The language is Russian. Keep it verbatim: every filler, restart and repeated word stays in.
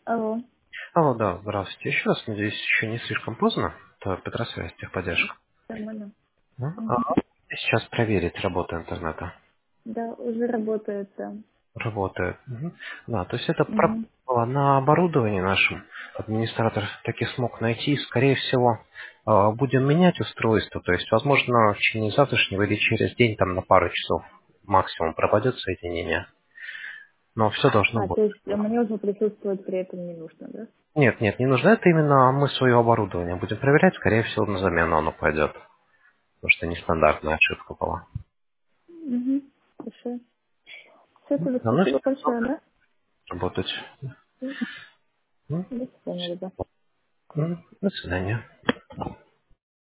Алло, Алло, да, здравствуйте. Еще раз, надеюсь, еще не слишком поздно. Это Петросвязь, да, техподдержка. нормально. М? А, Мгм. Сейчас проверить работу интернета. Да, уже работает, да. Работает. Мгм. Да, то есть это проблема Мгм. была на оборудовании нашем. Администратор таки смог найти. Скорее всего, а, будем менять устройство. То есть, возможно, в течение завтрашнего или через день, там на пару часов максимум пропадет соединение. Но все должно А, быть. то есть э, мне уже присутствовать при этом не нужно, да? Нет, нет, не нужно. Это именно мы свое оборудование будем проверять. Скорее всего, на замену оно пойдет. Потому что нестандартная ошибка была. Угу. Хорошо. Все, тогда Да, ну, спасибо большое, да? работать. Мгм. М? До свидания, да. М, До свидания.